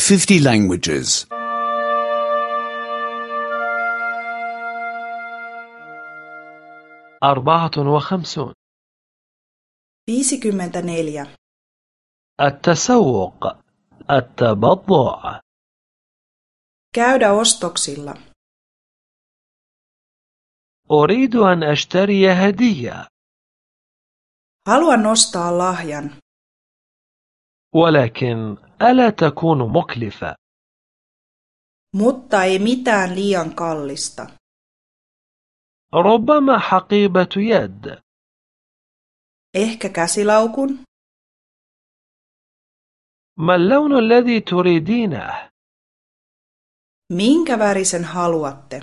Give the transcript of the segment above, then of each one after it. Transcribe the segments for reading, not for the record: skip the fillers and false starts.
50 languages. 54. 54. التسوق، التبضع. Käydä ostoksilla. أريد أن أشتري هدية. Haluan ostaa lahjan. ولكن ألا تكون مكلفة؟ Mutta ei mitään liian kallista. ربما حقيبة يد. Ehkä käsilaukun? ما اللون الذي تريدينه؟ Minkä värisen haluatte?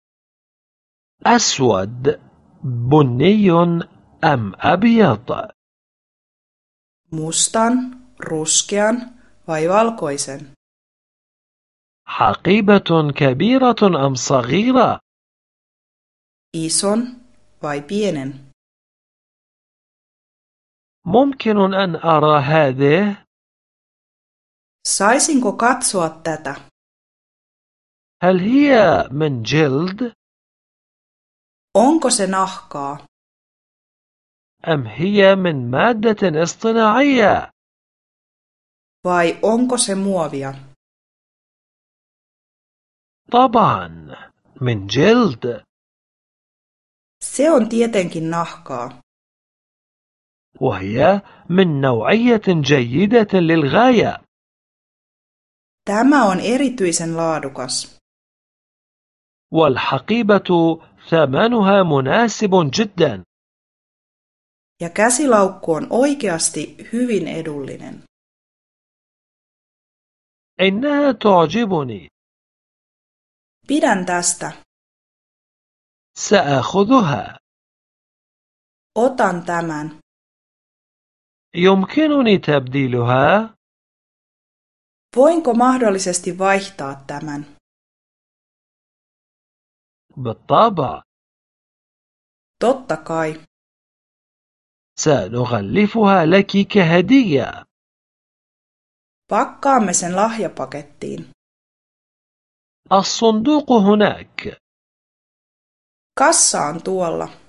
أسود، بني أم أبيض؟ Mustan, ruskean vai valkoisen? حقيبة كبيرة أم صغيرة؟ Ison vai pienen? ممكن أن أرى هذه؟ Saisinko katsoa tätä? هل هي من جلد؟ Onko se nahkaa? أم هي من مادة اصطناعية؟ Vai onko se muovia? طبعا من جلد. Se on tietenkin nahkaa. وهي من نوعية جيدة للغاية. Tämä on erityisen laadukas. والحقيبة ثمنها مناسب جدا. Ja käsilaukku on oikeasti hyvin edullinen. إنها تعجبني. Pidän tästä. سأخذها. Otan tämän. يمكنني تبديلها؟ Voinko mahdollisesti vaihtaa tämän? بالطبع. Totta kai. سنغلفها لك كهدية. Pakkaamme sen lahjapakettiin. الصندوق هناك. Kassa on tuolla.